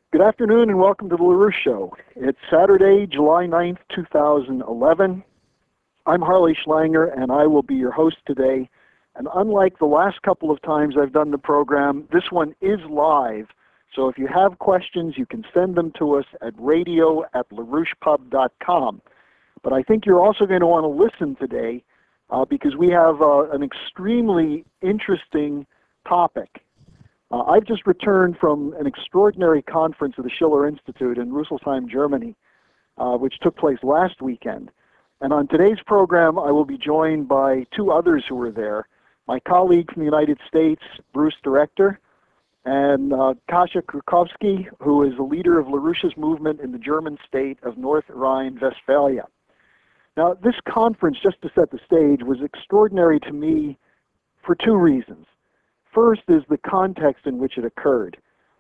Good afternoon and welcome to the LaRouche Show. It's Saturday, July 9th, 2011. I'm Harley Schlanger and I will be your host today. And unlike the last couple of times I've done the program, this one is live. So if you have questions, you can send them to us at radio@larouchepub.com. But I think you're also going to want to listen today because we have an extremely interesting topic. I've just returned from an extraordinary conference of the Schiller Institute in Rüsselsheim, Germany, which took place last weekend. And on today's program, I will be joined by two others who were there. My colleague from the United States, Bruce Director, and Kasia Krukowski, who is the leader of LaRouche's movement in the German state of North Rhine-Westphalia. Now, this conference, just to set the stage, was extraordinary to me for two reasons. First is the context in which it occurred.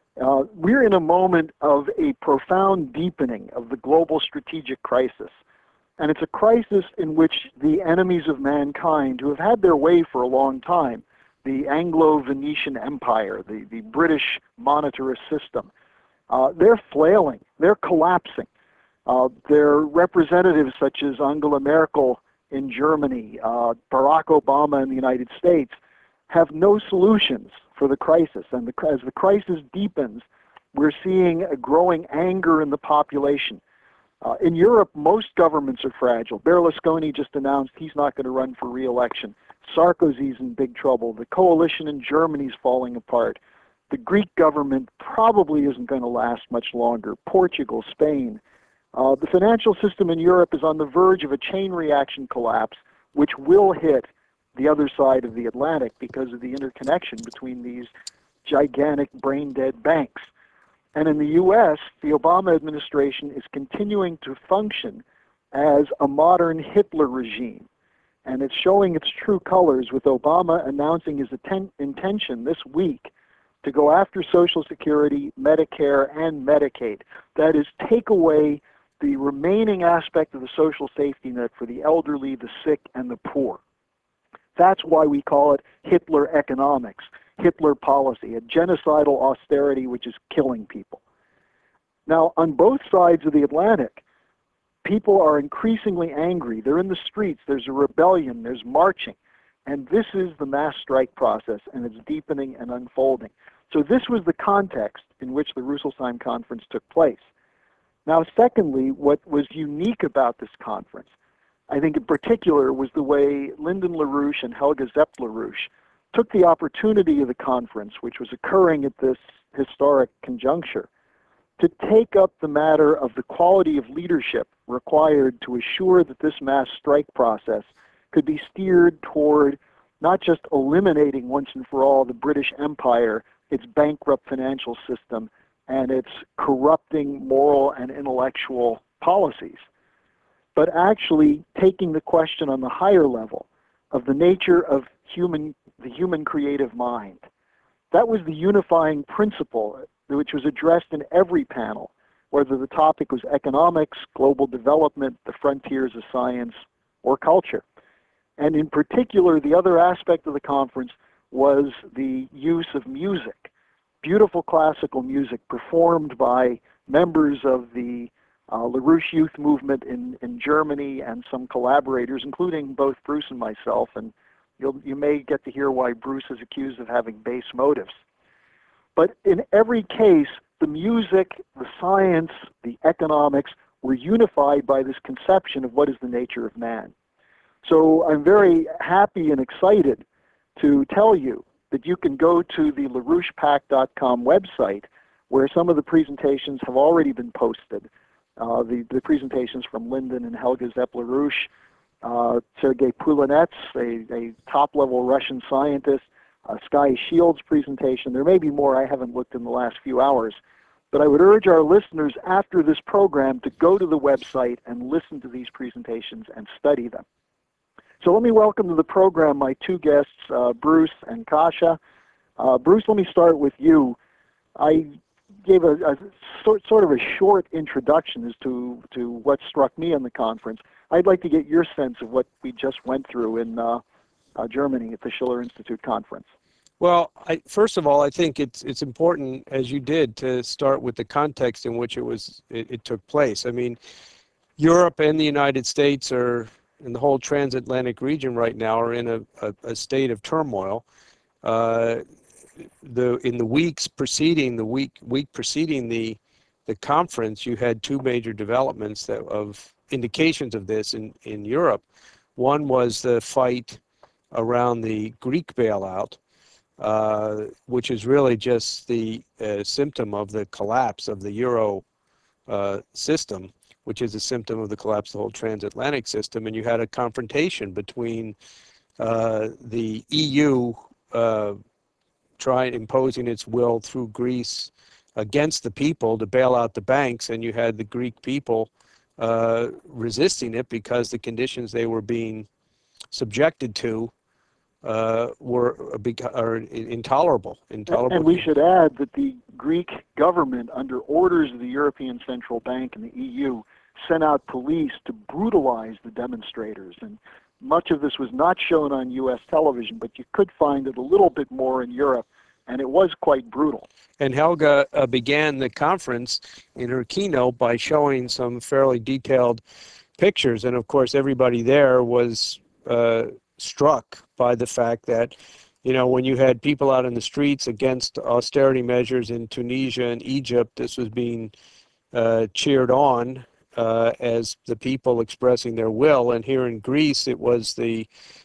We're in a moment of a profound deepening of the global strategic crisis. And it's a crisis in which the enemies of mankind, who have had their way for a long time, the Anglo-Venetian Empire, the British monetarist system, they're flailing, they're collapsing. Their representatives such as Angela Merkel in Germany, Barack Obama in the United States, have no solutions for the crisis. And as the crisis deepens, we're seeing a growing anger in the population. In Europe, most governments are fragile. Berlusconi just announced he's not going to run for re-election. Sarkozy's in big trouble. The coalition in Germany's falling apart. The Greek government probably isn't going to last much longer. Portugal, Spain. The financial system in Europe is on the verge of a chain reaction collapse, which will hit the other side of the Atlantic because of the interconnection between these gigantic brain-dead banks. And in the U.S., the Obama administration is continuing to function as a modern Hitler regime. And it's showing its true colors with Obama announcing his intention this week to go after Social Security, Medicare, and Medicaid. That is, take away the remaining aspect of the social safety net for the elderly, the sick, and the poor. That's why we call it Hitler economics, Hitler policy, a genocidal austerity which is killing people. Now, on both sides of the Atlantic, people are increasingly angry. They're in the streets. There's a rebellion. There's marching. And this is the mass strike process, and it's deepening and unfolding. So this was the context in which the Rüsselsheim conference took place. Now, secondly, what was unique about this conference, I think in particular, was the way Lyndon LaRouche and Helga Zepp LaRouche took the opportunity of the conference, which was occurring at this historic conjuncture, to take up the matter of the quality of leadership required to assure that this mass strike process could be steered toward not just eliminating once and for all the British Empire, its bankrupt financial system, and its corrupting moral and intellectual policies, but actually taking the question on the higher level of the nature of the human creative mind. That was the unifying principle which was addressed in every panel, whether the topic was economics, global development, the frontiers of science, or culture. And in particular, the other aspect of the conference was the use of music, beautiful classical music performed by members of the LaRouche Youth Movement in Germany and some collaborators, including both Bruce and myself, and you may get to hear why Bruce is accused of having base motives. But in every case, the music, the science, the economics were unified by this conception of what is the nature of man. So I'm very happy and excited to tell you that you can go to the LaRouchePAC.com website, where some of the presentations have already been posted. The presentations from Lyndon and Helga Zepp LaRouche, Sergei Pulanets, a top-level Russian scientist, Sky Shield's presentation. There may be more. I haven't looked in the last few hours. But I would urge our listeners after this program to go to the website and listen to these presentations and study them. So let me welcome to the program my two guests, Bruce and Kasia. Bruce, let me start with you. I gave a sort of a short introduction as to what struck me on the conference. I'd like to get your sense of what we just went through in Germany at the Schiller Institute conference. Well, first of all, I think it's important, as you did, to start with the context in which it took place. I mean, Europe and the United States and the whole transatlantic region right now are in a state of turmoil. Uh, in the weeks preceding week preceding the conference, you had two major developments of indications of this in Europe. One was the fight around the Greek bailout, which is really just the symptom of the collapse of the euro system, which is a symptom of the collapse of the whole transatlantic system. And you had a confrontation between the EU trying imposing its will through Greece against the people to bail out the banks, and you had the Greek people resisting it because the conditions they were being subjected to are intolerable. And we should add that the Greek government, under orders of the European Central Bank and the EU, sent out police to brutalize the demonstrators. And much of this was not shown on U.S. television, but you could find it a little bit more in Europe, and it was quite brutal. And Helga began the conference in her keynote by showing some fairly detailed pictures. And of course, everybody there was struck by the fact that, you know, when you had people out in the streets against austerity measures in Tunisia and Egypt, this was being cheered on as the people expressing their will. And here in Greece, it was the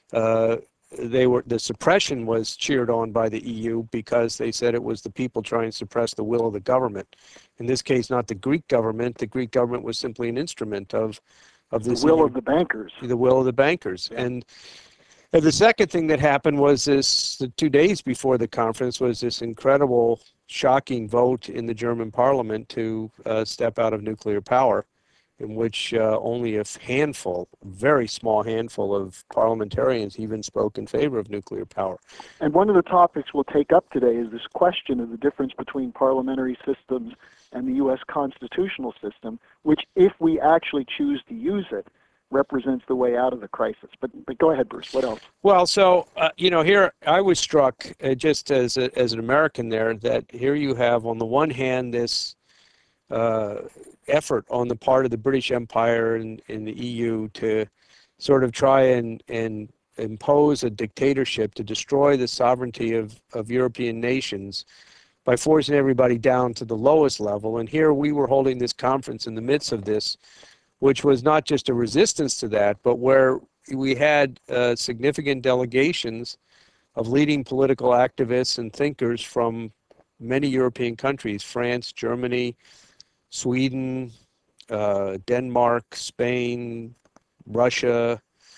suppression was cheered on by the EU because they said it was the people trying to suppress the will of the government. In this case, not the Greek government. The Greek government was simply an instrument of this the will of the bankers. The will of the bankers. Yeah. And the second thing that happened was the 2 days before the conference was this incredible, shocking vote in the German parliament to step out of nuclear power, in which only a very small handful of parliamentarians even spoke in favor of nuclear power. And one of the topics we'll take up today is this question of the difference between parliamentary systems and the U.S. constitutional system, which, if we actually choose to use it, represents the way out of the crisis. But go ahead, Bruce. What else? Well, so you know, here I was struck just as an American there that here you have on the one hand this effort on the part of the British Empire and in the EU to sort of try and impose a dictatorship to destroy the sovereignty of European nations by forcing everybody down to the lowest level. And here we were holding this conference in the midst of this, which was not just a resistance to that, but where we had significant delegations of leading political activists and thinkers from many European countries: France, Germany, Sweden, Denmark, Spain, Russia,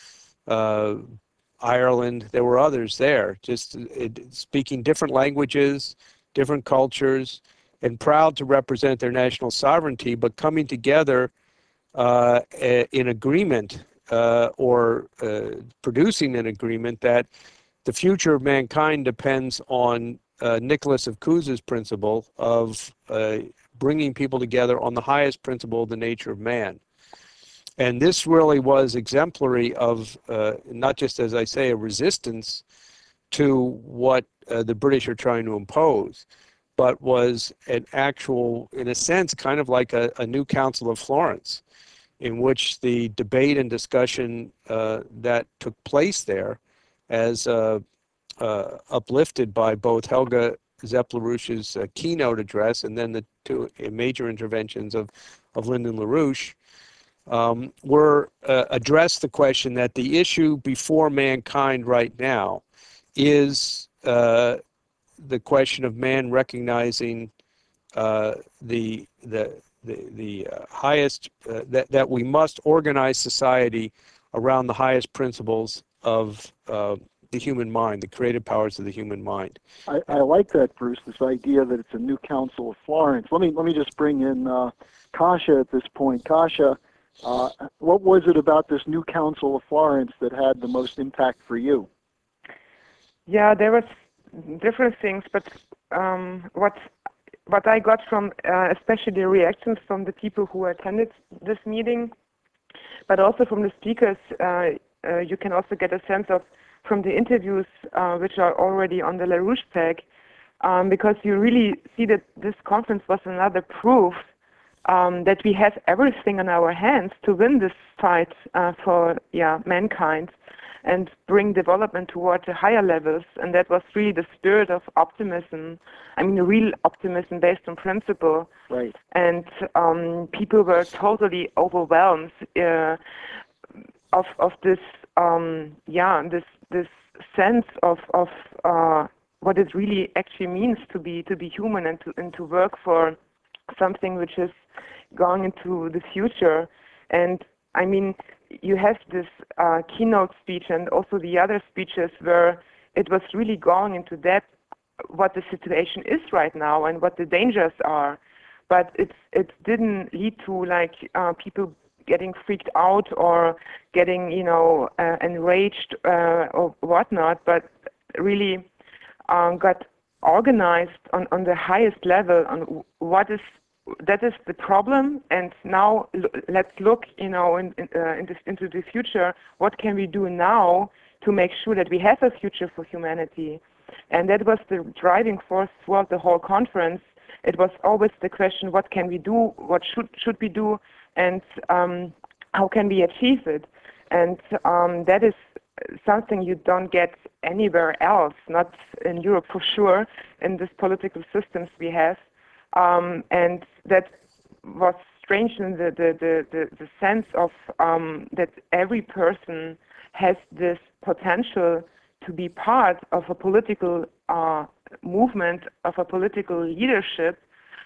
Ireland. There were others there, just speaking different languages, different cultures, and proud to represent their national sovereignty, but coming together in agreement or producing an agreement that the future of mankind depends on Nicholas of Cusa's principle of bringing people together on the highest principle of the nature of man. And this really was exemplary of not just, as I say, a resistance to what the British are trying to impose, but was an actual, in a sense, kind of like a new Council of Florence, in which the debate and discussion that took place there, as uplifted by both Helga Zepp-LaRouche's keynote address and then the two major interventions of Lyndon LaRouche, addressed the question that the issue before mankind right now is the question of man recognizing the highest, that we must organize society around the highest principles of the human mind, the creative powers of the human mind. I like that, Bruce, this idea that it's a new Council of Florence. Let me just bring in Kasia at this point. Kasia, what was it about this new Council of Florence that had the most impact for you? Yeah, there was different things, but what I got from especially the reactions from the people who attended this meeting, but also from the speakers, you can also get a sense of from the interviews which are already on the LaRouche page, because you really see that this conference was another proof that we have everything in our hands to win this fight for mankind and bring development towards the higher levels. And that was really the spirit of optimism. I mean, real optimism based on principle. Right. And people were totally overwhelmed of this this sense of what it really actually means to be human and to work for something which is going into the future. And I mean, you have this keynote speech and also the other speeches where it was really going into depth what the situation is right now and what the dangers are. But it didn't lead to like people getting freaked out or getting enraged or whatnot, but really got organized on the highest level on that is the problem, and now let's look into the future. What can we do now to make sure that we have a future for humanity? And that was the driving force throughout the whole conference. It was always the question: what can we do? What should we do? And how can we achieve it? And that is something you don't get anywhere else, not in Europe for sure, in this political systems we have. And that was strange in the sense of that every person has this potential to be part of a political movement, of a political leadership,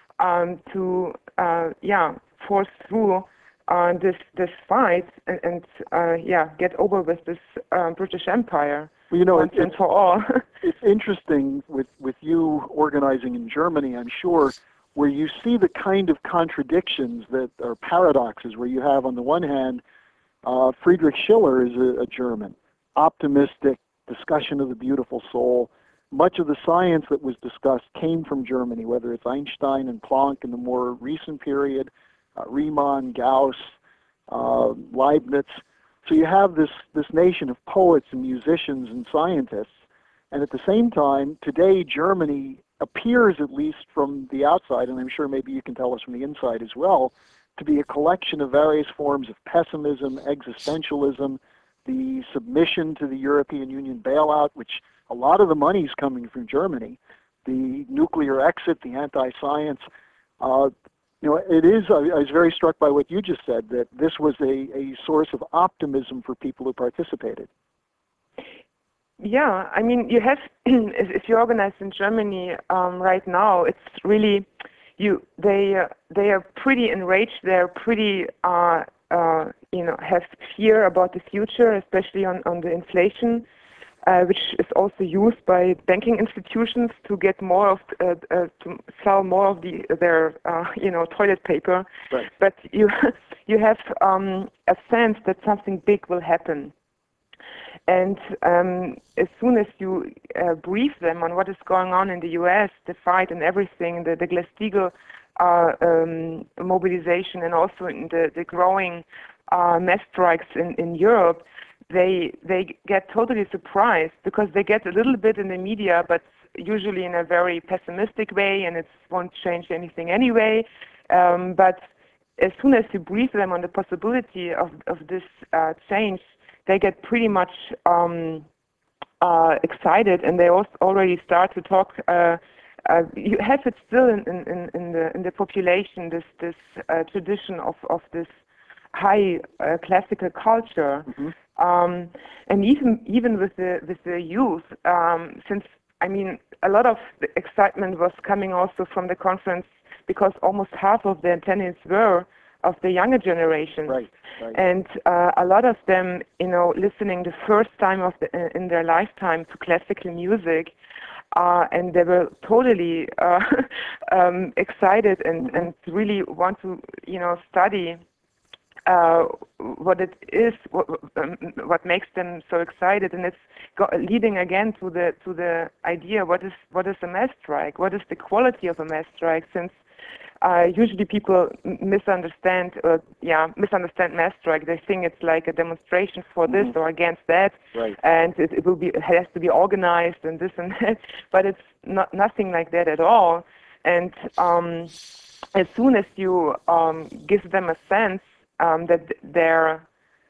to force through this fight and get over with this British Empire. Well, once and for all. It's interesting with you organizing in Germany, I'm sure, where you see the kind of contradictions that are paradoxes, where you have on the one hand Friedrich Schiller is a German, optimistic, discussion of the beautiful soul. Much of the science that was discussed came from Germany, whether it's Einstein and Planck in the more recent period, Riemann, Gauss, Leibniz. So you have this nation of poets and musicians and scientists, and at the same time, today Germany appears, at least from the outside, and I'm sure maybe you can tell us from the inside as well, to be a collection of various forms of pessimism, existentialism, the submission to the European Union bailout, which a lot of the money is coming from Germany, the nuclear exit, the anti-science. It is. I was very struck by what you just said, that this was a source of optimism for people who participated. Yeah, I mean, you have, if you organize in Germany right now, it's really, they are pretty enraged. They're pretty, have fear about the future, especially on the inflation, which is also used by banking institutions to get more of, to sell more of their toilet paper. Right. But you have a sense that something big will happen. And as soon as you brief them on what is going on in the U.S., the fight and everything, the Glass-Steagall mobilization, and also in the growing mass strikes in Europe, they get totally surprised because they get a little bit in the media, but usually in a very pessimistic way, and it won't change anything anyway. But as soon as you brief them on the possibility of this change, they get pretty much excited, and they also already start to talk. You have it still in the population, this tradition of this high classical culture, and even with the youth, since I mean a lot of the excitement was coming also from the conference because almost half of the attendees were of the younger generation, right. And a lot of them, listening the first time in their lifetime to classical music, and they were totally excited and really want to, study what it is, what makes them so excited, and it's leading again to the idea: what is a mass strike? What is the quality of a mass strike? Since usually people misunderstand Masterstrike. They think it's like a demonstration for this or against that, Right. and it has to be organized and this and that. But it's nothing like that at all. And as soon as you give them a sense that their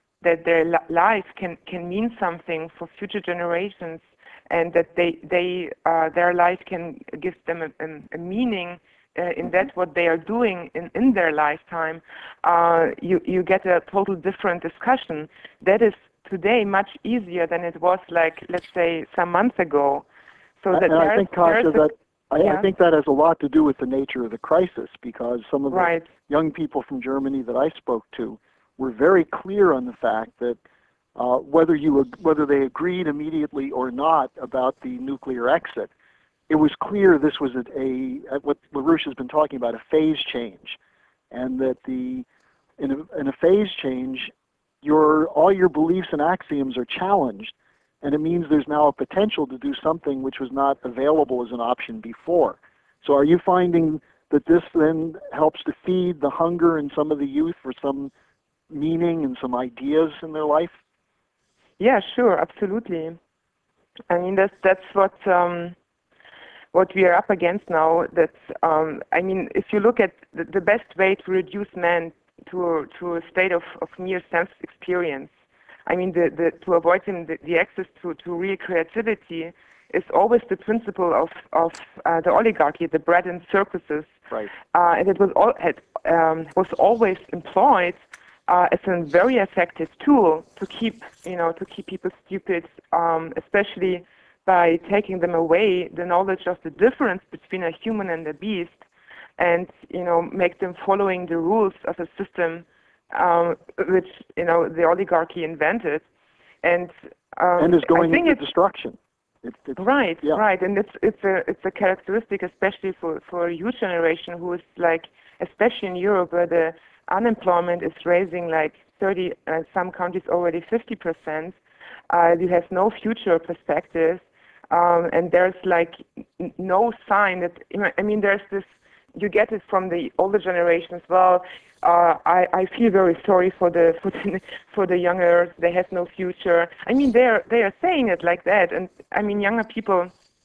life can mean something for future generations, and that their life can give them a meaning in that what they are doing in their lifetime, you get a total different discussion. That is today much easier than it was, like, let's say, some months ago. So that I think, Katja, I think that has a lot to do with the nature of the crisis, because some of the young people from Germany that I spoke to were very clear on the fact that whether they agreed immediately or not about the nuclear exit, it was clear this was what LaRouche has been talking about, a phase change, and that in a phase change, all your beliefs and axioms are challenged, and it means there's now a potential to do something which was not available as an option before. So are you finding that this then helps to feed the hunger in some of the youth for some meaning and some ideas in their life? Yeah, sure, absolutely. I mean, that's what we are up against now. That I mean, if you look at the best way to reduce man to a state of mere sense experience, I mean, to avoid him the access to real creativity is always the principle of the oligarchy, the bread and circuses, right? And it was always employed as a very effective tool to keep people stupid, especially by taking them away the knowledge of the difference between a human and a beast, and make them following the rules of a system which the oligarchy invented, and is going into destruction. Right, and it's a characteristic, especially for a youth generation who is, like, especially in Europe, where the unemployment is rising like 30, some countries already 50%. You have no future perspective, and there's like no sign that, I mean, there's this, you get it from the older generations. Well, I feel very sorry for the younger. They have no future. I mean, they are saying it like that, and I mean, younger people,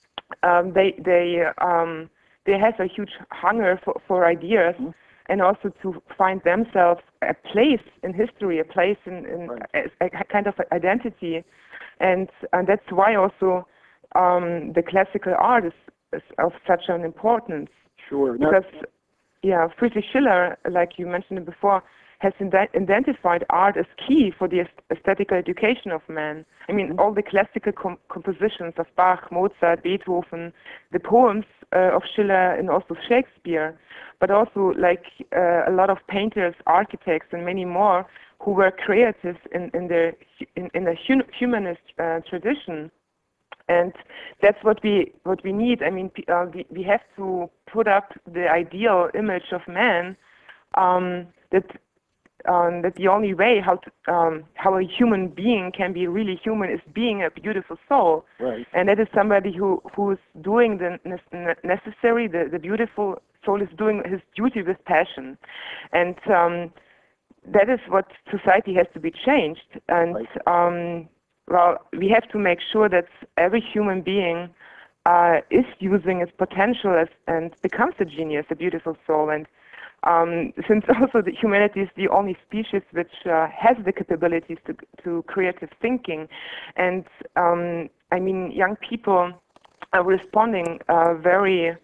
they have a huge hunger for ideas, and also to find themselves a place in history, a place in a kind of identity, and that's why also the classical art is of such an importance. Sure. Because, Friedrich Schiller, like you mentioned before, has identified art as key for the aesthetical education of man. I mean, all the classical compositions of Bach, Mozart, Beethoven, the poems of Schiller, and also Shakespeare, but also like a lot of painters, architects, and many more who were creative in the humanist tradition. And that's what we need. I mean, we have to put up the ideal image of man, that the only way how a human being can be really human is being a beautiful soul. Right. And that is somebody who's doing the necessary. The beautiful soul is doing his duty with passion, and that is what society has to be changed. And well, we have to make sure that every human being is using its potential and becomes a genius, a beautiful soul. And since also the humanity is the only species which has the capabilities to creative thinking, and I mean, young people are responding very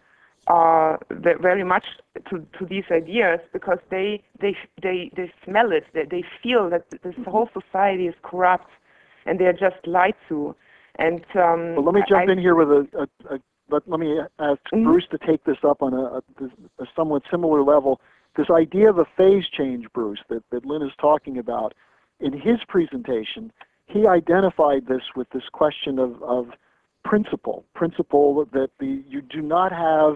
much to these ideas, because they smell it, they feel that this whole society is corrupt, and they are just lied to. And well, let me jump in here with let me ask Bruce to take this up on a somewhat similar level. This idea of a phase change, Bruce, that Lynn is talking about, in his presentation, he identified this with this question of principle that you do not have,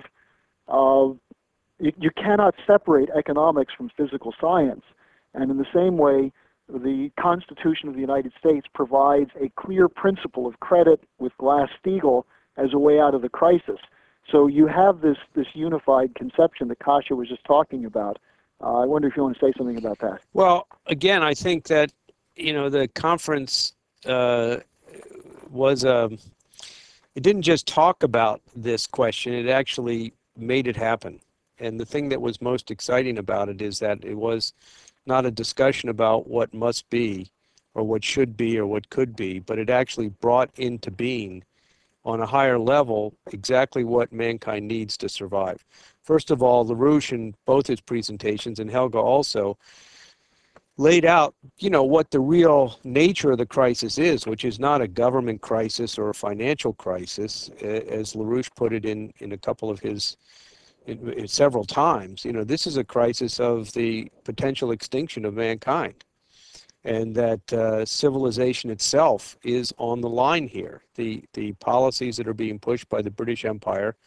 you cannot separate economics from physical science. And in the same way, the Constitution of the United States provides a clear principle of credit with Glass-Steagall as a way out of the crisis. So you have this unified conception that Kasia was just talking about. I wonder if you want to say something about that. Well, again, I think that, the conference was it didn't just talk about this question, it actually made it happen. And the thing that was most exciting about it is that it was not a discussion about what must be or what should be or what could be, but it actually brought into being on a higher level exactly what mankind needs to survive. First of all, LaRouche in both his presentations, and Helge also, laid out, what the real nature of the crisis is, which is not a government crisis or a financial crisis, as LaRouche put it in a couple of his, several times. This is a crisis of the potential extinction of mankind, and that civilization itself is on the line here. The policies that are being pushed by the British Empire,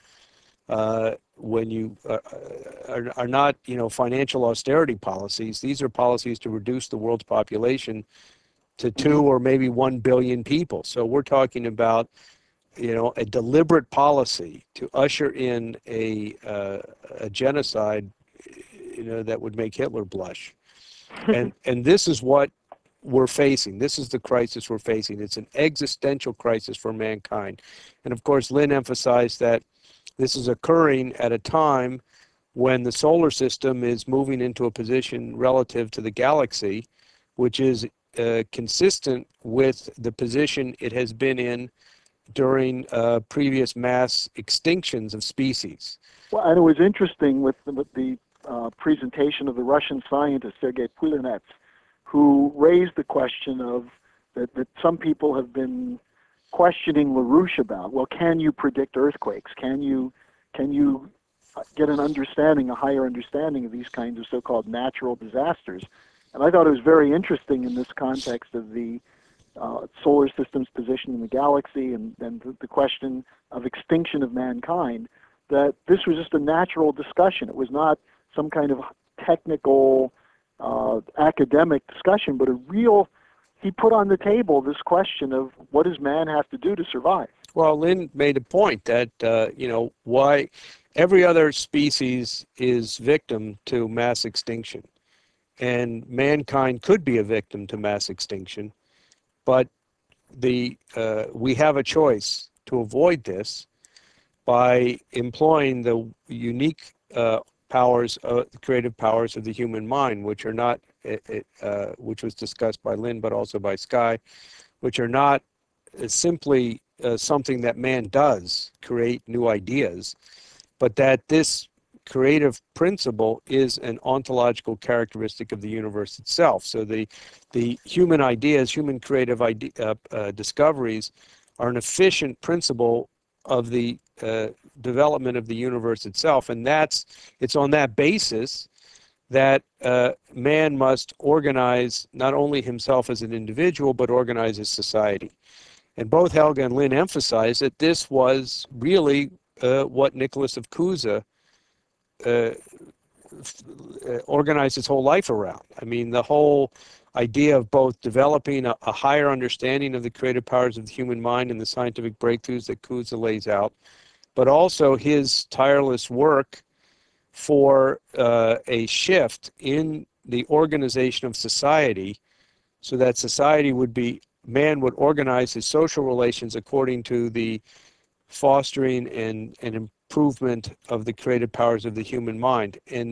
when you are not, financial austerity policies. These are policies to reduce the world's population to 2 or maybe 1 billion people. So we're talking about, a deliberate policy to usher in a genocide, that would make Hitler blush. And this is what we're facing. This is the crisis we're facing. It's an existential crisis for mankind. And of course, Lynn emphasized that this is occurring at a time when the solar system is moving into a position relative to the galaxy, which is consistent with the position it has been in during previous mass extinctions of species. Well, and it was interesting with the presentation of the Russian scientist Sergei Pulinets, who raised the question of that some people have been questioning LaRouche about. Well, can you predict earthquakes? Can you get an understanding, a higher understanding of these kinds of so-called natural disasters? And I thought it was very interesting in this context of the solar system's position in the galaxy and the question of extinction of mankind, that this was just a natural discussion. It was not some kind of technical, academic discussion, but he put on the table this question of what does man have to do to survive? Well, Lynn made a point that, why every other species is victim to mass extinction. And mankind could be a victim to mass extinction, but we have a choice to avoid this by employing the unique creative powers of the human mind, which are not, which was discussed by Lynn, but also by Skye, which are not simply something that man does, create new ideas, but that this creative principle is an ontological characteristic of the universe itself. So the human ideas, human creative discoveries are an efficient principle of the development of the universe itself, and it's on that basis that man must organize not only himself as an individual, but organize his society. And both Helge and Lynn emphasized that this was really what Nicholas of Cusa organized his whole life around. I mean, the whole idea of both developing a higher understanding of the creative powers of the human mind and the scientific breakthroughs that Cusa lays out, but also his tireless work for a shift in the organization of society, so that society man would organize his social relations according to the fostering and improvement of the creative powers of the human mind. And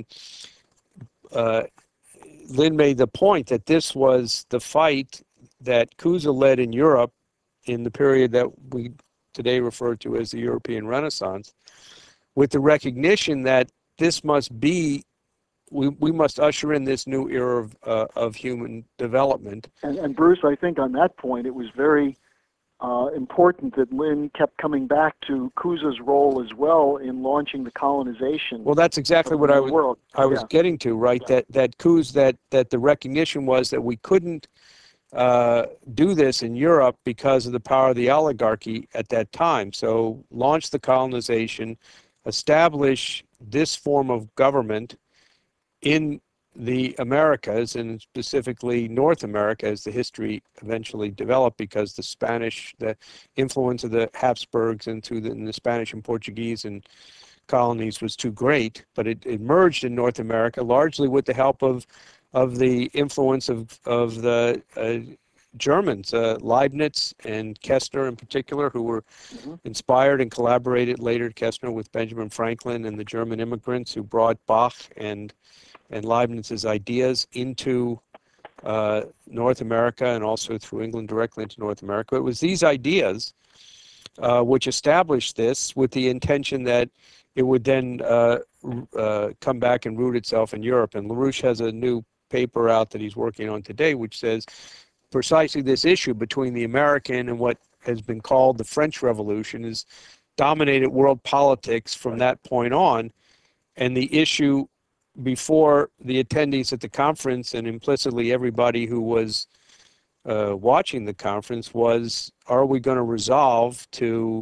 Lynn made the point that this was the fight that Cusa led in Europe in the period that we today refer to as the European Renaissance, with the recognition that this must be, we must usher in this new era of human development. And Bruce, I think on that point, it was very important that Lynn kept coming back to Cusa's role as well in launching the colonization. Well, that's exactly what I was getting to, right? Yeah. That the recognition was that we couldn't do this in Europe because of the power of the oligarchy at that time. So launch the colonization, establish this form of government in the Americas, and specifically North America, as the history eventually developed, because the influence of the Habsburgs into the Spanish and Portuguese and colonies was too great, but it emerged in North America largely with the help of the influence of the Germans, Leibniz and Kestner in particular, who were inspired and collaborated later, Kestner, with Benjamin Franklin and the German immigrants who brought Bach and Leibniz's ideas into North America and also through England directly into North America. It was these ideas which established this with the intention that it would then come back and root itself in Europe. And LaRouche has a new paper out that he's working on today, which says precisely this issue between the American and what has been called the French Revolution has dominated world politics from that point on. And the issue before the attendees at the conference and implicitly everybody who was watching the conference was, are we going to resolve to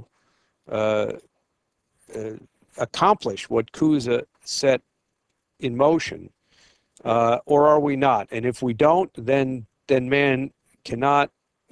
accomplish what Cusa set in motion, or are we not? And if we don't, then man cannot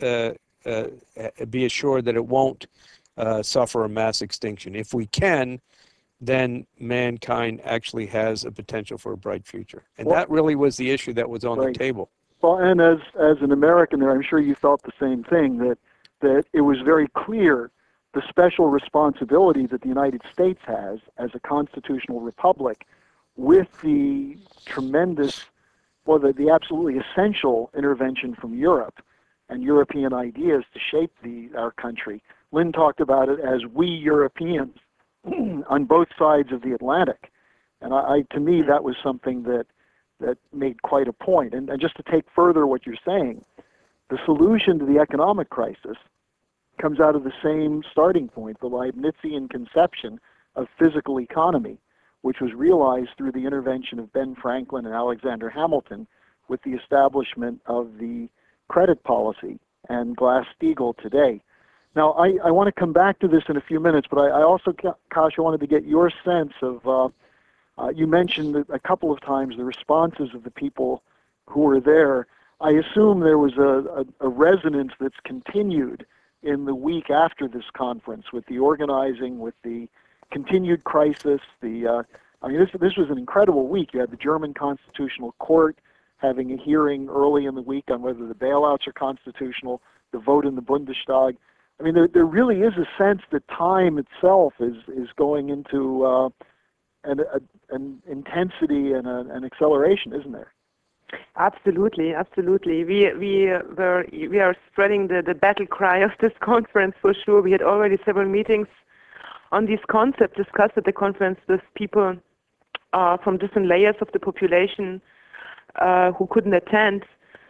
be assured that it won't suffer a mass extinction. If we can, then mankind actually has a potential for a bright future. And that really was the issue that was on the table. Well, and as an American there, I'm sure you felt the same thing, that it was very clear the special responsibility that the United States has as a constitutional republic with the tremendous, well, the absolutely essential intervention from Europe and European ideas to shape our country. Lynn talked about it as we Europeans on both sides of the Atlantic. And to me, that was something that made quite a point. And just to take further what you're saying, the solution to the economic crisis comes out of the same starting point, the Leibnizian conception of physical economy, which was realized through the intervention of Ben Franklin and Alexander Hamilton with the establishment of the credit policy and Glass-Steagall today. Now, I want to come back to this in a few minutes, but I also, Kasia, wanted to get your sense of, you mentioned a couple of times the responses of the people who were there. I assume there was a resonance that's continued in the week after this conference with the organizing, with the continued crisis. This was an incredible week. You had the German Constitutional Court having a hearing early in the week on whether the bailouts are constitutional, the vote in the Bundestag. I mean, there really is a sense that time itself is going into an intensity and an acceleration, isn't there? Absolutely, absolutely. We are spreading the battle cry of this conference for sure. We had already several meetings on these concepts discussed at the conference with people from different layers of the population who couldn't attend.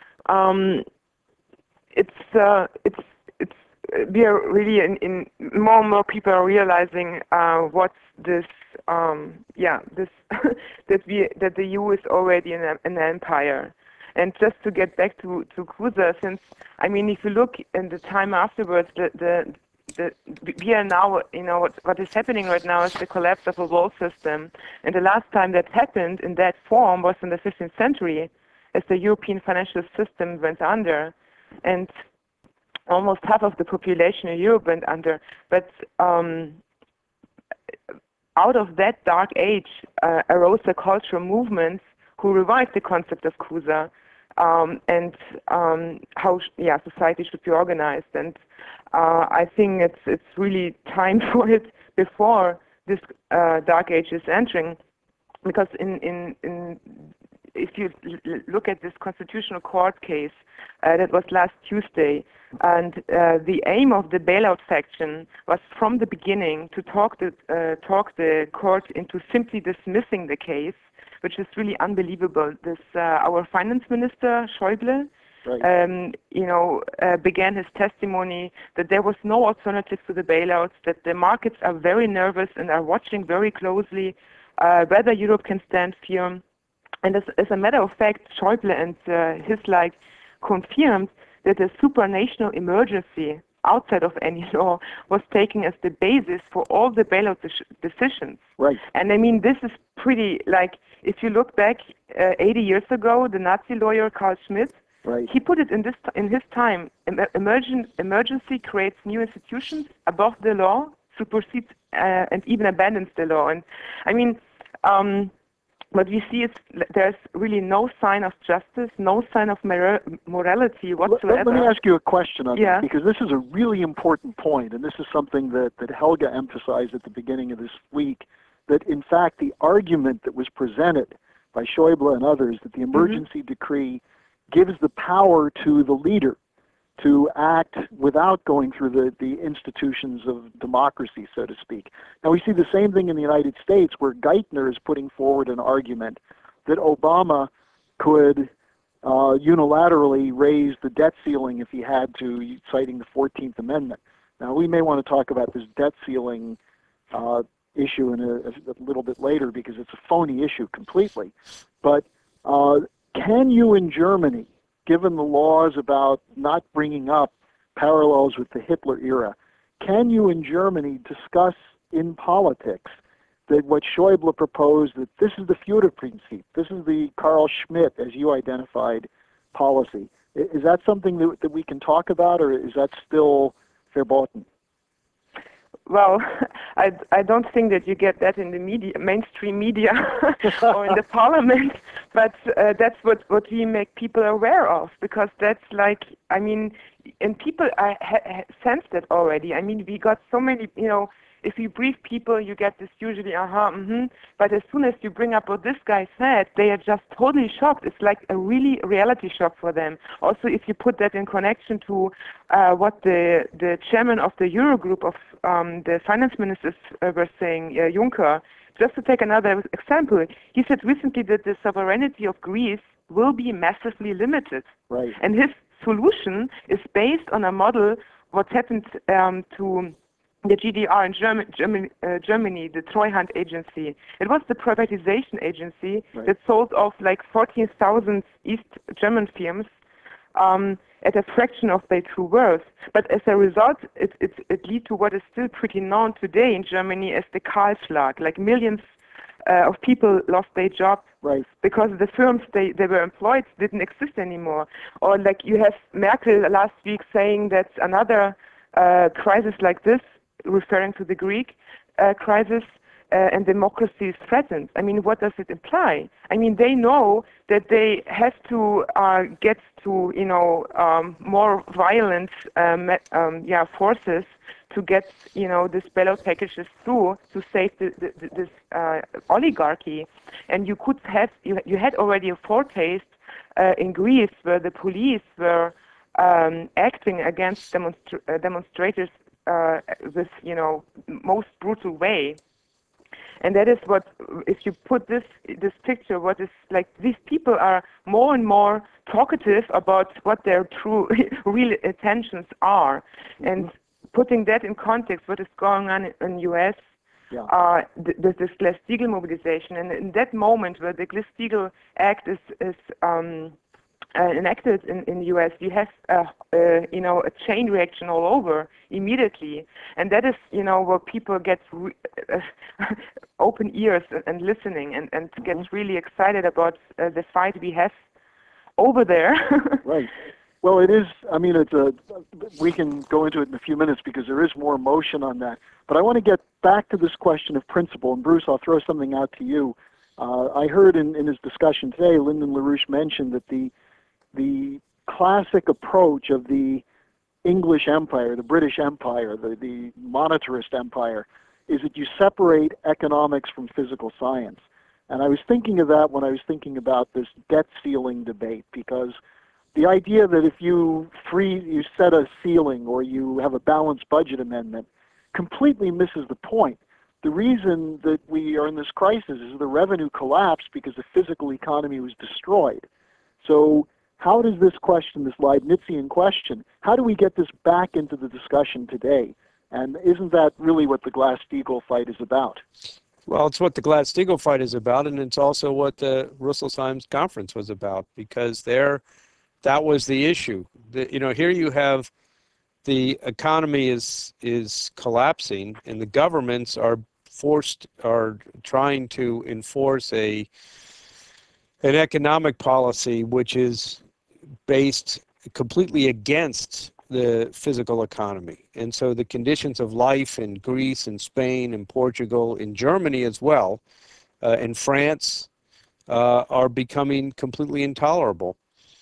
We are really in more and more people are realizing what this that the EU is already an empire. And just to get back to Cusa, since if you look in the time afterwards, we are now, what is happening right now is the collapse of a world system. And the last time that happened in that form was in the 15th century, as the European financial system went under, and almost half of the population in Europe went under. But out of that dark age arose the cultural movements who revived the concept of Cusa and how society should be organized. And I think it's really time for it before this dark age is entering, because if you look at this constitutional court case that was last Tuesday, and the aim of the bailout faction was from the beginning to talk the court into simply dismissing the case, which is really unbelievable. Our finance minister Schäuble began his testimony that there was no alternative to the bailouts, that the markets are very nervous and are watching very closely whether Europe can stand firm. And as a matter of fact, Schäuble and his like confirmed that a supranational emergency outside of any law, was taken as the basis for all the bailout decisions. Right. And I mean, this is pretty, like, if you look back 80 years ago, the Nazi lawyer Carl Schmitt, right, he put it in his time, emergency creates new institutions above the law, supersedes and even abandons the law. And I mean, what we see is there's really no sign of justice, no sign of morality whatsoever. Let me ask you a question on Yeah. that, because this is a really important point, and this is something that Helga emphasized at the beginning of this week, that in fact the argument that was presented by Schäuble and others that the emergency decree gives the power to the leader to act without going through the institutions of democracy, so to speak. Now, we see the same thing in the United States, where Geithner is putting forward an argument that Obama could unilaterally raise the debt ceiling if he had to, citing the 14th Amendment. Now, we may want to talk about this debt ceiling issue in a little bit later, because it's a phony issue completely. But can you in Germany, given the laws about not bringing up parallels with the Hitler era, can you in Germany discuss in politics that what Schäuble proposed, that this is the Führerprinzip, this is the Carl Schmitt, as you identified, policy? Is that something that we can talk about, or is that still verboten? Well, I don't think that you get that in the media, mainstream media, or in the parliament, but that's what we make people aware of, because that's like, I mean, and people sense that already. I mean, we got so many, you know, if you brief people, you get this usually, but as soon as you bring up what this guy said, they are just totally shocked. It's like a really reality shock for them. Also, if you put that in connection to what the chairman of the Eurogroup of the finance ministers were saying, Juncker, just to take another example, he said recently that the sovereignty of Greece will be massively limited. Right. And his solution is based on a model, what happened to the GDR in Germany, the Treuhand agency. It was the privatization agency that sold off like 14,000 East German firms at a fraction of their true worth. But as a result, it led to what is still pretty known today in Germany as the Kahlschlag. Like millions of people lost their job because the firms they were employed didn't exist anymore. Or like you have Merkel last week saying that another crisis like this, referring to the Greek crisis, and democracy is threatened. I mean, what does it imply? I mean, they know that they have to get to, you know, more violent forces to get, you know, this bailout packages through to save this oligarchy. And you could have, you had already a foretaste in Greece where the police were acting against demonstrators with, you know, most brutal way. And that is what, if you put this picture, what is like, these people are more and more talkative about what their true, real intentions are. And putting that in context, what is going on in U.S., this Glass-Steagall mobilization, and in that moment where the Glass-Steagall Act is enacted in the U.S., you have you know, a chain reaction all over immediately, and that is, you know, where people get open ears and listening and get really excited about the fight we have over there. Right. Well, it is. I mean, it's we can go into it in a few minutes because there is more emotion on that. But I want to get back to this question of principle. And Bruce, I'll throw something out to you. I heard in his discussion today, Lyndon LaRouche mentioned that the classic approach of the English Empire, the British Empire, the monetarist empire, is that you separate economics from physical science. And I was thinking of that when I was thinking about this debt ceiling debate, because the idea that if you set a ceiling or you have a balanced budget amendment completely misses the point. The reason that we are in this crisis is the revenue collapsed because the physical economy was destroyed. So how does this question, this Leibnizian question, how do we get this back into the discussion today? And isn't that really what the Glass-Steagall fight is about? Well, it's what the Glass-Steagall fight is about, and it's also what the Rüsselsheim conference was about, because that was the issue. You know, here you have the economy is collapsing, and the governments are trying to enforce an economic policy which is based completely against the physical economy. And so the conditions of life in Greece and Spain and Portugal, in Germany as well, in France, are becoming completely intolerable.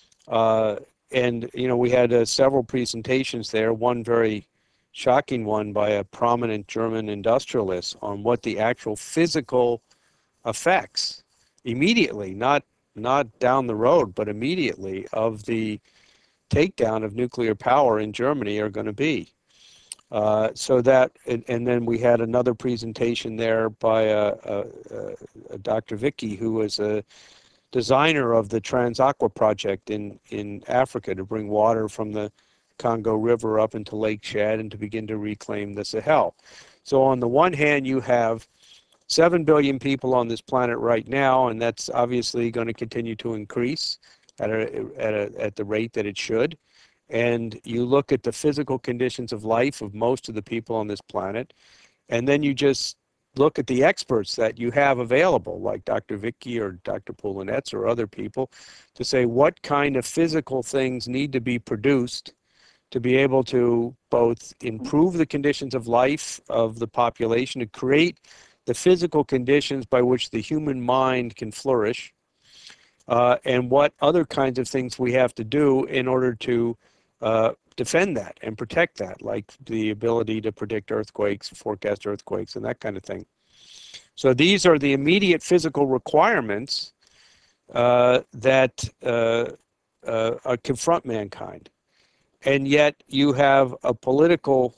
And, you know, we had several presentations there, one very shocking one by a prominent German industrialist on what the actual physical effects immediately, not down the road, but immediately, of the takedown of nuclear power in Germany are going to be. So that, and then we had another presentation there by Dr. Vicky, who was a designer of the Transaqua project in Africa to bring water from the Congo River up into Lake Chad and to begin to reclaim the Sahel. So on the one hand, you have 7 billion people on this planet right now, and that's obviously going to continue to increase at the rate that it should. And you look at the physical conditions of life of most of the people on this planet, and then you just look at the experts that you have available, like Dr. Vicky or Dr. Poulinets or other people, to say what kind of physical things need to be produced to be able to both improve the conditions of life of the population, to create the physical conditions by which the human mind can flourish, and what other kinds of things we have to do in order to defend that and protect that, like the ability to predict earthquakes, forecast earthquakes, and that kind of thing. So these are the immediate physical requirements that confront mankind. And yet you have a political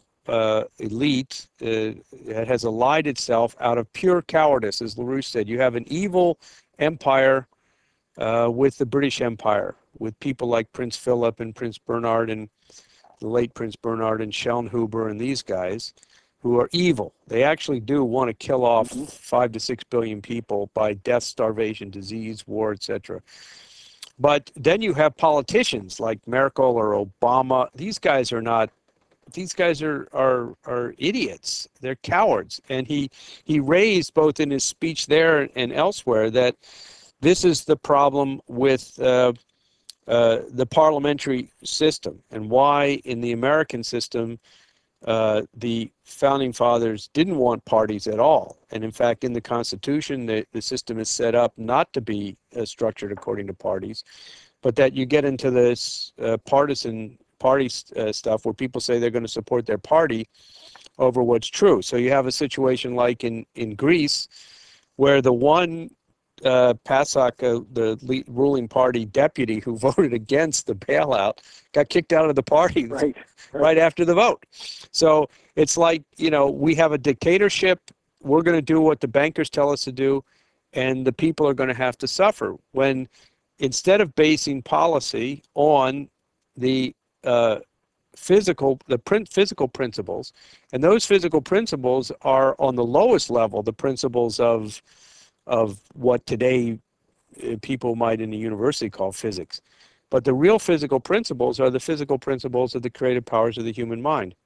elite that has allied itself out of pure cowardice, as LaRouche said. You have an evil empire with the British Empire, with people like Prince Philip and Prince Bernhard and the late Prince Bernhard and Schellnhuber and these guys, who are evil. They actually do want to kill off 5 to 6 billion people by death, starvation, disease, war, etc. But then you have politicians like Merkel or Obama. These guys are not. These guys are idiots. They're cowards. And he raised both in his speech there and elsewhere that this is the problem with the parliamentary system, and why in the American system the founding fathers didn't want parties at all. And in fact, in the Constitution, the system is set up not to be structured according to parties, but that you get into this partisan party stuff where people say they're going to support their party over what's true. So you have a situation like in Greece, where the one PASOK, the ruling party deputy who voted against the bailout, got kicked out of the party right after the vote. So it's like, you know, we have a dictatorship. We're going to do what the bankers tell us to do, and the people are going to have to suffer. When instead of basing policy on the physical principles, and those physical principles are on the lowest level, the principles of what today people might in the university call physics. But the real physical principles are the physical principles of the creative powers of the human mind.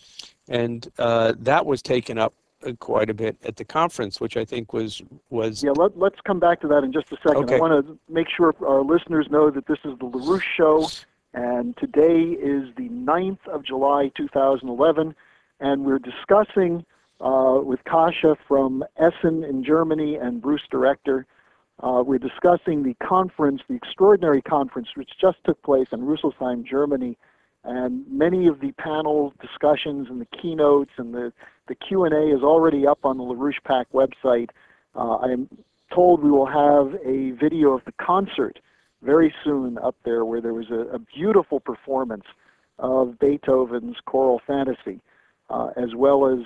And that was taken up quite a bit at the conference, which I think was... Yeah, let's come back to that in just a second. Okay. I want to make sure our listeners know that this is the LaRouche Show, and today is the 9th of July, 2011, and we're discussing with Kasia from Essen in Germany and Bruce Director. We're discussing the conference, the extraordinary conference, which just took place in Rüsselsheim, Germany, and many of the panel discussions and the keynotes and the Q&A is already up on the LaRouche PAC website. I am told we will have a video of the concert very soon up there, where there was a beautiful performance of Beethoven's Choral Fantasy, as well as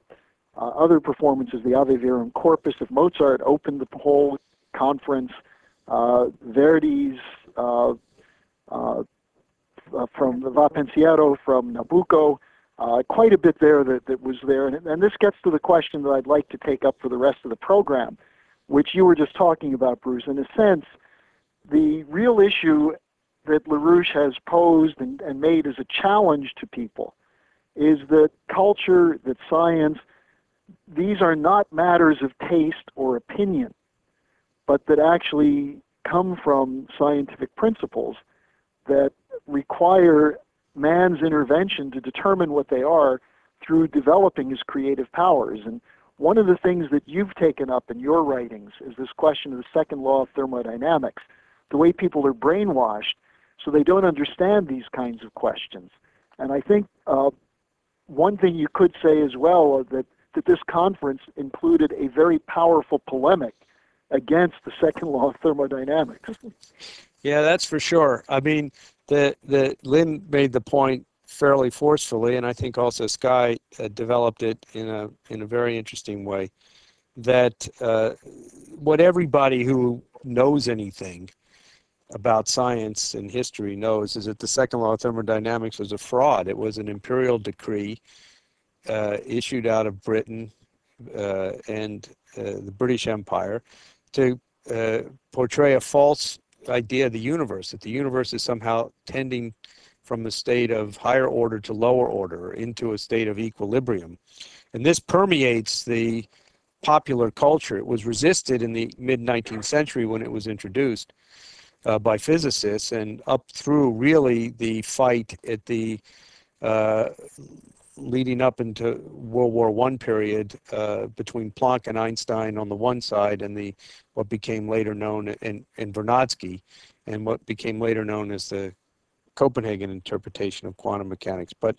other performances. The Ave Verum Corpus of Mozart opened the whole conference. Verdi's from the Va Pensiero from Nabucco, quite a bit there that was there. And this gets to the question that I'd like to take up for the rest of the program, which you were just talking about, Bruce. In a sense, the real issue that LaRouche has posed and made as a challenge to people is that culture, that science, these are not matters of taste or opinion, but that actually come from scientific principles that require man's intervention to determine what they are through developing his creative powers. And one of the things that you've taken up in your writings is this question of the second law of thermodynamics, the way people are brainwashed so they don't understand these kinds of questions. And I think one thing you could say as well that this conference included a very powerful polemic against the second law of thermodynamics. Yeah, that's for sure. I mean, Lynn made the point fairly forcefully, and I think also Sky developed it in a very interesting way, that what everybody who knows anything about science and history knows is that the second law of thermodynamics was a fraud. It was an imperial decree issued out of Britain and the British Empire to portray a false idea of the universe, that the universe is somehow tending from a state of higher order to lower order into a state of equilibrium. And this permeates the popular culture. It was resisted in the mid-19th century when it was introduced by physicists, and up through really the fight at the leading up into World War I period between Planck and Einstein on the one side, and what became later known in Vernadsky, and what became later known as the Copenhagen interpretation of quantum mechanics. But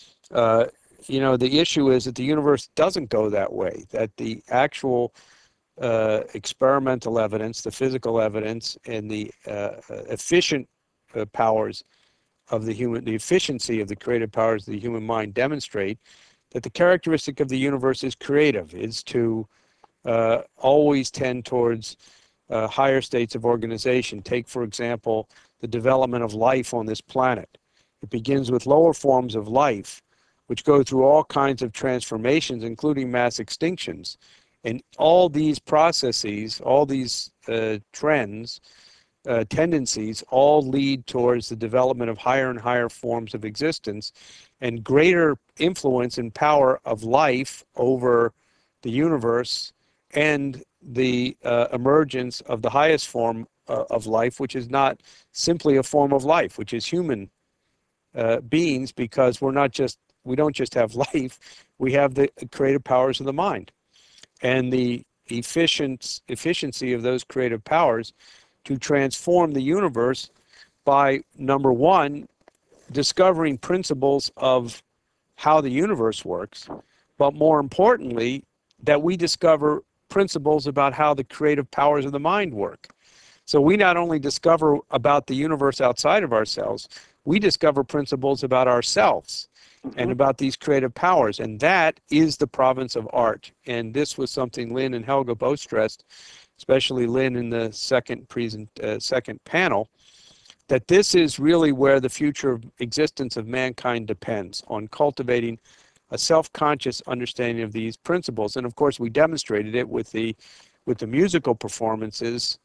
you know, the issue is that the universe doesn't go that way, that the actual experimental evidence, the physical evidence, and the efficient powers of the efficiency of the creative powers of the human mind demonstrate that the characteristic of the universe is creative, is to always tend towards higher states of organization. Take, for example, the development of life on this planet. It begins with lower forms of life, which go through all kinds of transformations, including mass extinctions. And all these processes, all these trends, tendencies, all lead towards the development of higher and higher forms of existence and greater influence and power of life over the universe, and the emergence of the highest form of life, which is not simply a form of life, which is human beings, because we don't just have life, we have the creative powers of the mind. And the efficiency of those creative powers to transform the universe by, number one, discovering principles of how the universe works, but more importantly, that we discover principles about how the creative powers of the mind work. So we not only discover about the universe outside of ourselves, we discover principles about ourselves and about these creative powers, and that is the province of art. And this was something Lynn and Helga both stressed, especially Lynn in the second panel, that this is really where the future of existence of mankind depends, on cultivating a self-conscious understanding of these principles. And of course, we demonstrated it with the musical performances,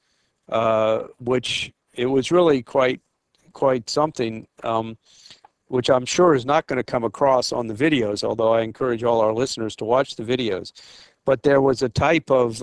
which it was really quite something, which I'm sure is not going to come across on the videos, although I encourage all our listeners to watch the videos. But there was a type of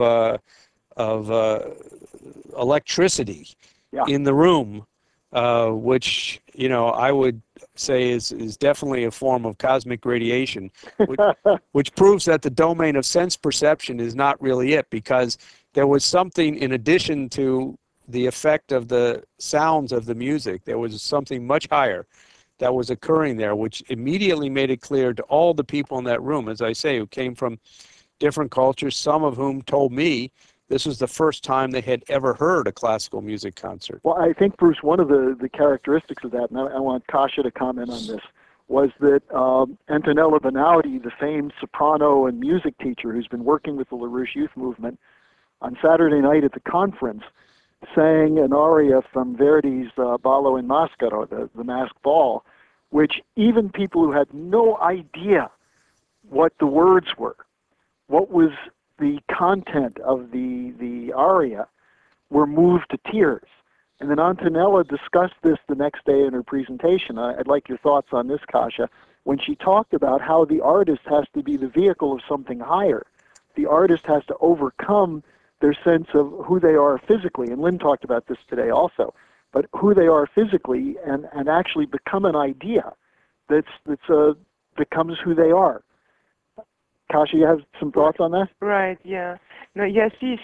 electricity in the room, which, you know, I would say is definitely a form of cosmic radiation, which proves that the domain of sense perception is not really it, because there was something in addition to the effect of the sounds of the music. There was something much higher that was occurring there, which immediately made it clear to all the people in that room, as I say, who came from different cultures, some of whom told me this was the first time they had ever heard a classical music concert. Well, I think, Bruce, one of the characteristics of that, and I want Kasia to comment on this, was that Antonella Benaldi, the famed soprano and music teacher who's been working with the LaRouche Youth Movement, on Saturday night at the conference sang an aria from Verdi's Ballo in Maschera, the Masked Ball, which even people who had no idea what the words were, what was the content of the aria, were moved to tears. And then Antonella discussed this the next day in her presentation. I'd like your thoughts on this, Kasia. when she talked about how the artist has to be the vehicle of something higher. The artist has to overcome their sense of who they are physically, and Lynn talked about this today also, but who they are physically and actually become an idea that's becomes who they are. Kasia, you have some thoughts on that? Right. Yeah. No. Yeah. She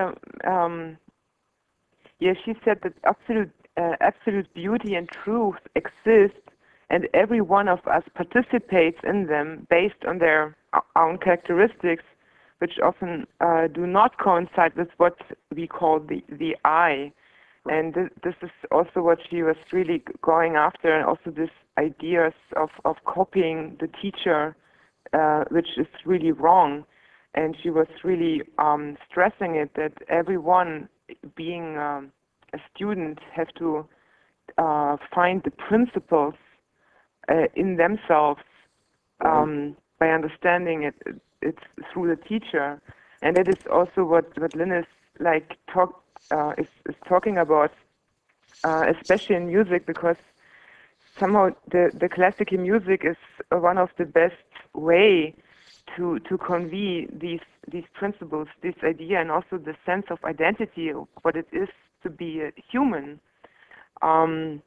said that absolute beauty and truth exist, and every one of us participates in them based on their own characteristics, which often do not coincide with what we call the I. And this is also what she was really going after, and also this ideas of copying the teacher, which is really wrong. And she was really stressing it, that everyone being a student have to find the principles in themselves by understanding it's through the teacher. And that is also what Lynn is like is talking about, especially in music, because somehow the classical music is one of the best way to convey these principles, this idea, and also the sense of identity of what it is to be a human. And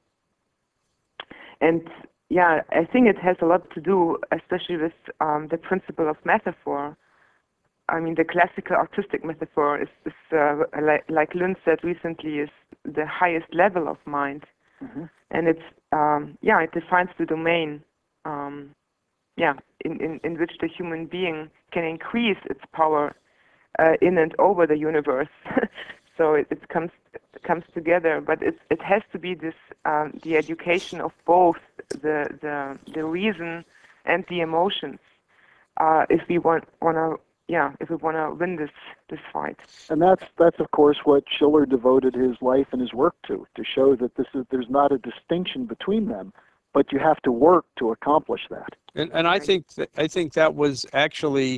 yeah, I think it has a lot to do, especially with the principle of metaphor. I mean, the classical artistic metaphor is like Lynn said recently, is the highest level of mind. Mm-hmm. And it's it defines the domain in which the human being can increase its power in and over the universe. So it comes together, but it has to be this the education of both the reason and the emotions if we want to win this fight. And that's of course what Schiller devoted his life and his work to show that there's not a distinction between them, but you have to work to accomplish that. And I think that was actually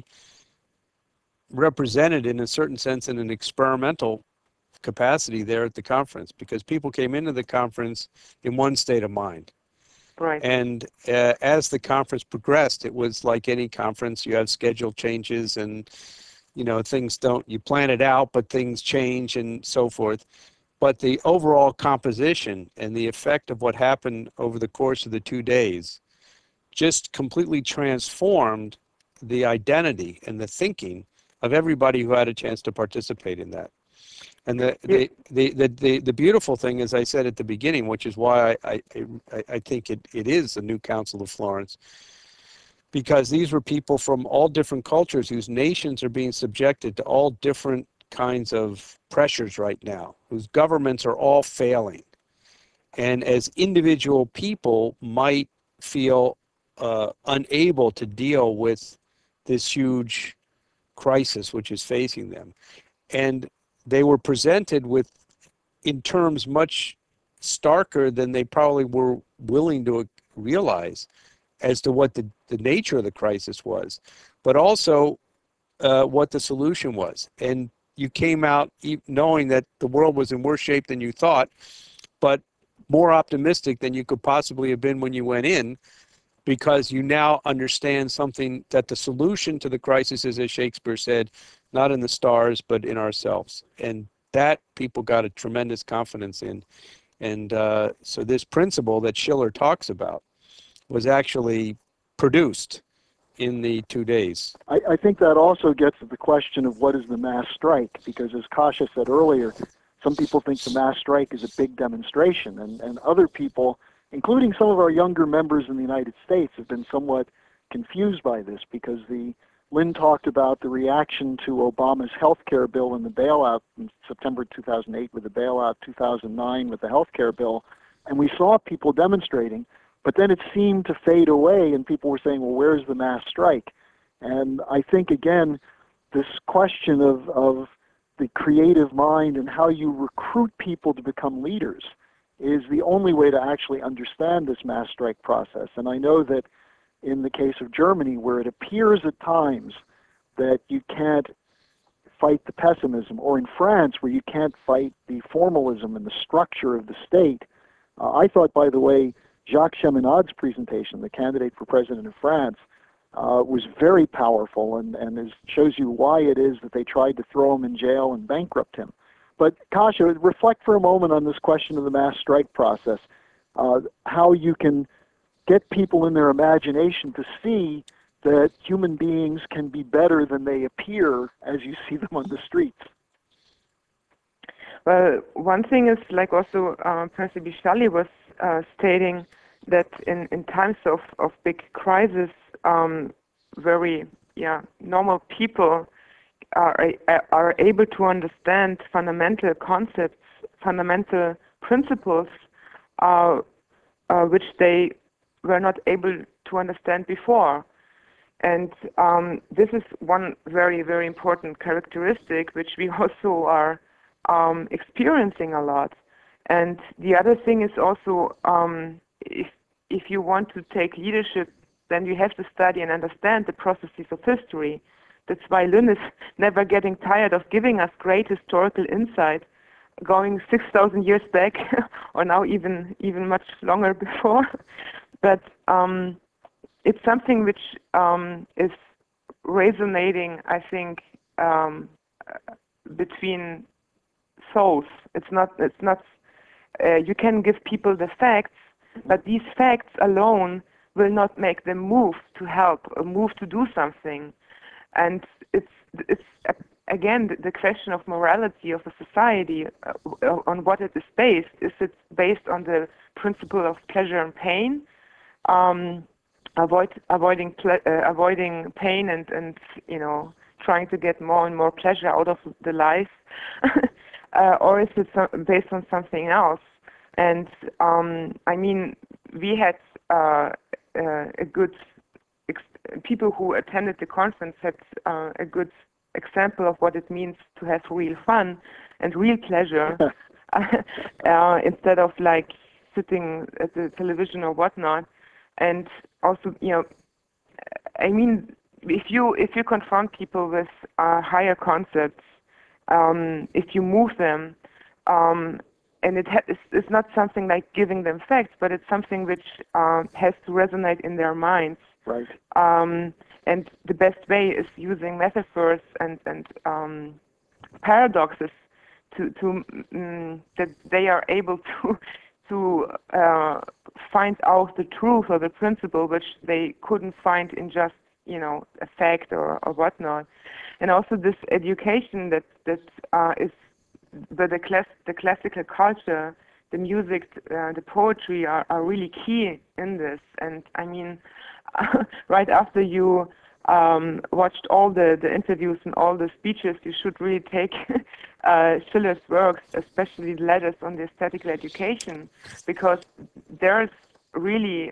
represented in a certain sense in an experimental capacity there at the conference, because people came into the conference in one state of mind. Right. And as the conference progressed, it was like any conference, you have schedule changes and, things you plan it out, but things change and so forth. But the overall composition and the effect of what happened over the course of the 2 days just completely transformed the identity and the thinking of everybody who had a chance to participate in that. And the beautiful thing, as I said at the beginning, which is why I think it is the new Council of Florence, because these were people from all different cultures whose nations are being subjected to all different kinds of pressures right now, whose governments are all failing. And as individual people might feel unable to deal with this huge crisis which is facing them. And they were presented with, in terms much starker than they probably were willing to realize, as to what the nature of the crisis was, but also what the solution was. And you came out knowing that the world was in worse shape than you thought, but more optimistic than you could possibly have been when you went in, because you now understand something, that the solution to the crisis is, as Shakespeare said, not in the stars, but in ourselves. And that people got a tremendous confidence in. And so this principle that Schiller talks about was actually produced in the 2 days. I think that also gets at the question of what is the mass strike, because as Kasia said earlier, some people think the mass strike is a big demonstration, and other people, including some of our younger members in the United States, have been somewhat confused by this, because Lynn talked about the reaction to Obama's health care bill and the bailout in September 2008 with the bailout, 2009 with the health care bill, and we saw people demonstrating, but then it seemed to fade away, and people were saying, well, where's the mass strike? And I think, again, this question of the creative mind and how you recruit people to become leaders is the only way to actually understand this mass strike process. And I know that in the case of Germany, where it appears at times that you can't fight the pessimism, or in France, where you can't fight the formalism and the structure of the state, I thought, by the way, Jacques Cheminad's presentation, the candidate for president of France, was very powerful and shows you why it is that they tried to throw him in jail and bankrupt him. But Kasia, reflect for a moment on this question of the mass strike process, how you can get people in their imagination to see that human beings can be better than they appear as you see them on the streets. Well, one thing is, like also Professor Bishali was stating, that in times of big crisis, very normal people are able to understand fundamental concepts, fundamental principles, which they were not able to understand before. And this is one very, very important characteristic which we also are experiencing a lot. And the other thing is also, if you want to take leadership, then you have to study and understand the processes of history. That's why Lynn is never getting tired of giving us great historical insight, going 6,000 years back, or now even much longer before. But it's something which is resonating, I think, between souls. It's not. You can give people the facts, but these facts alone will not make them move to help or move to do something. And it's again the question of morality of a society, on what it is based. Is it based on the principle of pleasure and pain, avoiding pain and trying to get more and more pleasure out of the life, or is it based on something else? And I mean, we had a good people who attended the conference had a good example of what it means to have real fun and real pleasure instead of like sitting at the television or whatnot. And also, I mean, if you confront people with higher concepts, if you move them, and it's not something like giving them facts, but it's something which has to resonate in their minds. Right. And the best way is using metaphors and paradoxes to that they are able to find out the truth or the principle which they couldn't find in just a fact or whatnot. And also this education that is the classical culture, the music, the poetry are really key in this. And I mean, right after you watched all the interviews and all the speeches, you should really take Schiller's works, especially the letters on the aesthetical education, because there's really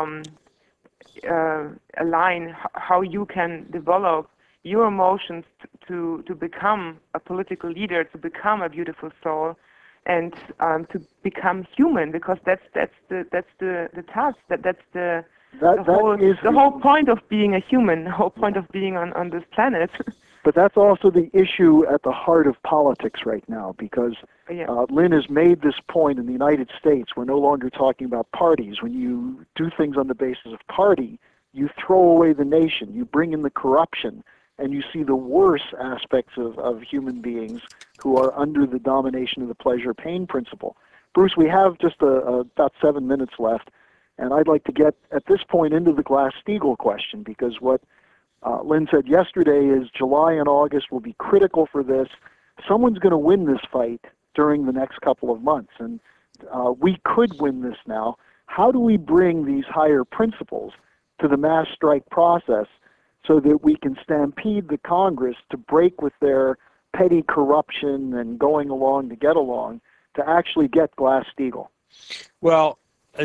a line how you can develop your emotions to become a political leader, to become a beautiful soul, and to become human, because that's the task. That's the whole point of being a human, the whole point of being on this planet. But that's also the issue at the heart of politics right now, because Lynn has made this point in the United States. We're no longer talking about parties. When you do things on the basis of party, you throw away the nation, you bring in the corruption, and you see the worst aspects of human beings who are under the domination of the pleasure-pain principle. Bruce, we have just about 7 minutes left, and I'd like to get, at this point, into the Glass-Steagall question, because what Lynn said yesterday is July and August will be critical for this. Someone's going to win this fight during the next couple of months, and we could win this now. How do we bring these higher principles to the mass strike process so that we can stampede the Congress to break with their petty corruption and going along to get along to actually get Glass-Steagall? Well,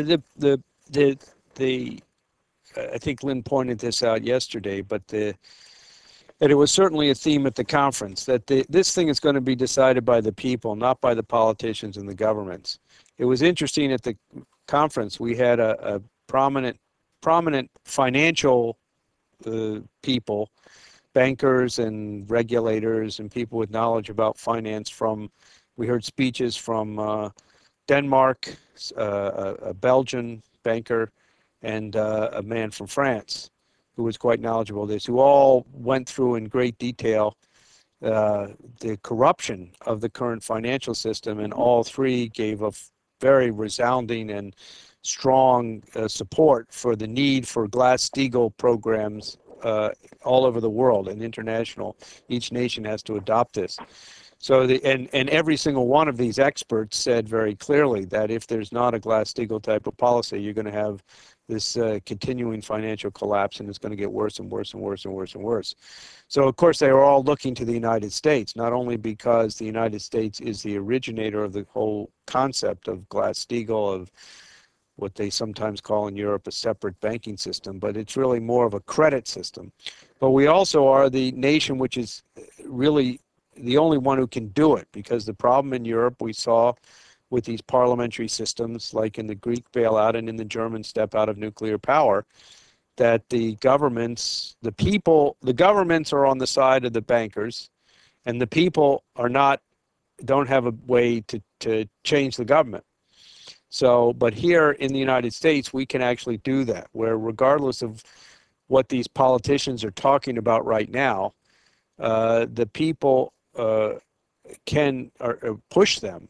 I think Lynn pointed this out yesterday, but that it was certainly a theme at the conference, that this thing is going to be decided by the people, not by the politicians and the governments. It was interesting at the conference, we had a prominent financial people, bankers and regulators and people with knowledge about finance we heard speeches from Denmark, a Belgian banker, and a man from France who was quite knowledgeable of this, who all went through in great detail the corruption of the current financial system, and all three gave a very resounding and strong support for the need for Glass-Steagall programs all over the world and international. Each nation has to adopt this. So and every single one of these experts said very clearly that if there's not a Glass-Steagall type of policy, you're going to have this continuing financial collapse, and it's going to get worse and worse and worse and worse and worse. So, of course, they were all looking to the United States, not only because the United States is the originator of the whole concept of Glass-Steagall, of what they sometimes call in Europe a separate banking system, but it's really more of a credit system. But we also are the nation which is really the only one who can do it, because the problem in Europe we saw with these parliamentary systems, like in the Greek bailout and in the German step out of nuclear power, that the governments, the governments are on the side of the bankers, and the people are not, don't have a way to change the government. So, but here in the United States, we can actually do that, where regardless of what these politicians are talking about right now, the people can push them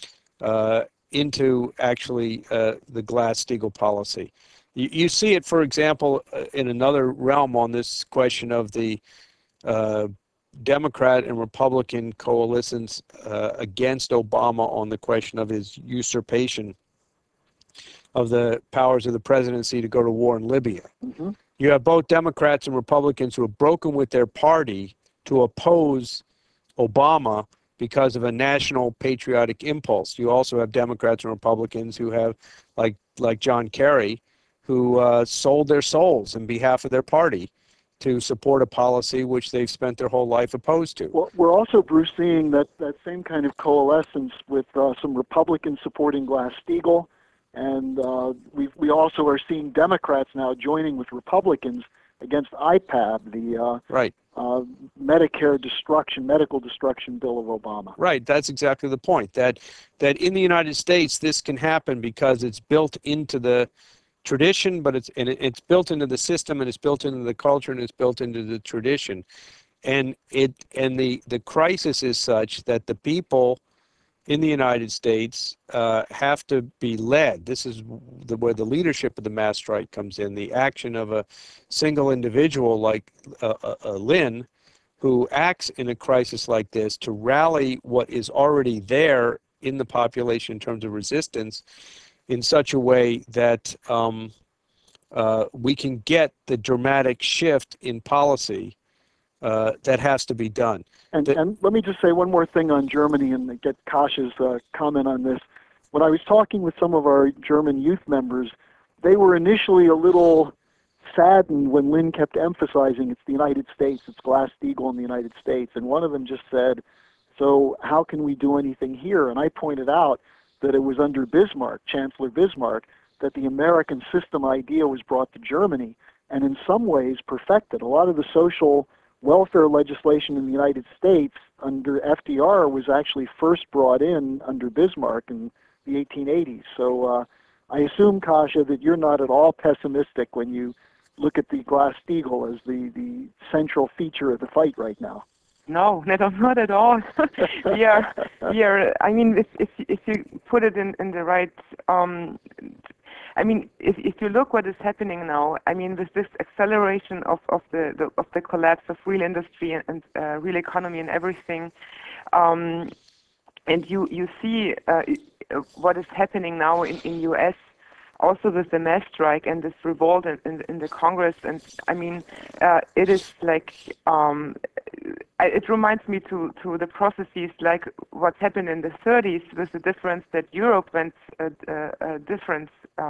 into actually the Glass-Steagall policy. You see it, for example, in another realm on this question of the Democrat and Republican coalitions against Obama on the question of his usurpation of the powers of the presidency to go to war in Libya. Mm-hmm. You have both Democrats and Republicans who have broken with their party to oppose Obama because of a national patriotic impulse. You also have Democrats and Republicans who have, like John Kerry, who sold their souls in behalf of their party to support a policy which they've spent their whole life opposed to. Well, we're also, Bruce, seeing that same kind of coalescence with some Republicans supporting Glass-Steagall, and we also are seeing Democrats now joining with Republicans against IPAB, the right. Medicare destruction, medical destruction bill of Obama. Right, that's exactly the point, that in the United States this can happen because it's built into the tradition, but it's built into the system, and it's built into the culture, and it's built into the tradition. And the crisis is such that the people in the United States have to be led. This is where the leadership of the mass strike comes in, the action of a single individual like Lynn, who acts in a crisis like this to rally what is already there in the population in terms of resistance in such a way that we can get the dramatic shift in policy that has to be done. And let me just say one more thing on Germany and get Kasia's comment on this. When I was talking with some of our German youth members, they were initially a little saddened when Lynn kept emphasizing it's the United States, it's Glass-Steagall in the United States. And one of them just said, so how can we do anything here? And I pointed out that it was under Bismarck, Chancellor Bismarck, that the American system idea was brought to Germany and in some ways perfected. A lot of the social welfare legislation in the United States under FDR was actually first brought in under Bismarck in the 1880s. So I assume, Kasia, that you're not at all pessimistic when you look at the Glass-Steagall as the central feature of the fight right now. No, not at all. we are. I mean, if you put it in the right. I mean, if you look what is happening now, I mean, with this acceleration of the collapse of real industry and real economy and everything, and you see what is happening now in U.S. also with the mass strike and this revolt in the Congress, and I mean, it is like it reminds me to the processes like what happened in the 30s, with the difference that Europe went a different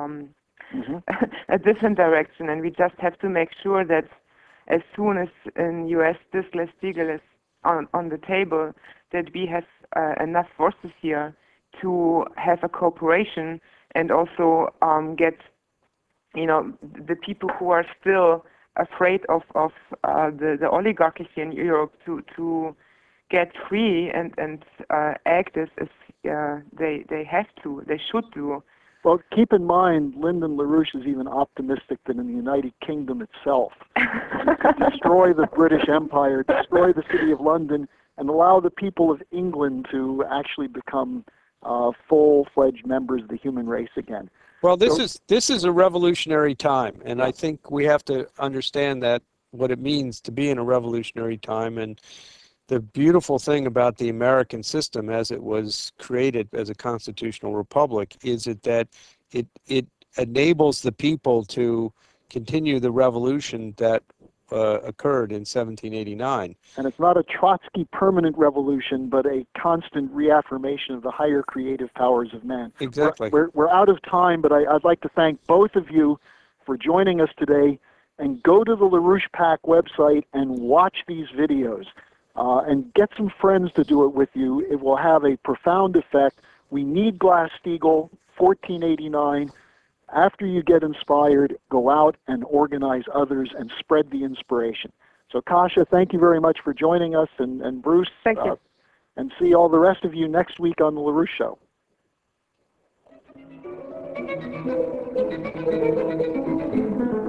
a different direction, and we just have to make sure that as soon as in U.S. this Glass-Steagall is on the table, that we have enough forces here to have a cooperation and also get, you know, the people who are still afraid of the oligarchy in Europe to get free and act as they have to, they should do. Well, keep in mind, Lyndon LaRouche is even optimistic that in the United Kingdom itself, you could destroy the British Empire, destroy the City of London, and allow the people of England to actually become full-fledged members of the human race again. Well, this is a revolutionary time, and I think we have to understand that what it means to be in a revolutionary time. And the beautiful thing about the American system as it was created as a constitutional republic is that it enables the people to continue the revolution that occurred in 1789. And it's not a Trotsky permanent revolution, but a constant reaffirmation of the higher creative powers of man. Exactly. We're out of time, but I'd like to thank both of you for joining us today. And go to the LaRouche PAC website and watch these videos. And get some friends to do it with you. It will have a profound effect. We need Glass-Steagall, 1489. After you get inspired, go out and organize others and spread the inspiration. So, Kasia, thank you very much for joining us, and Bruce. Thank you. And see all the rest of you next week on The LaRouche Show.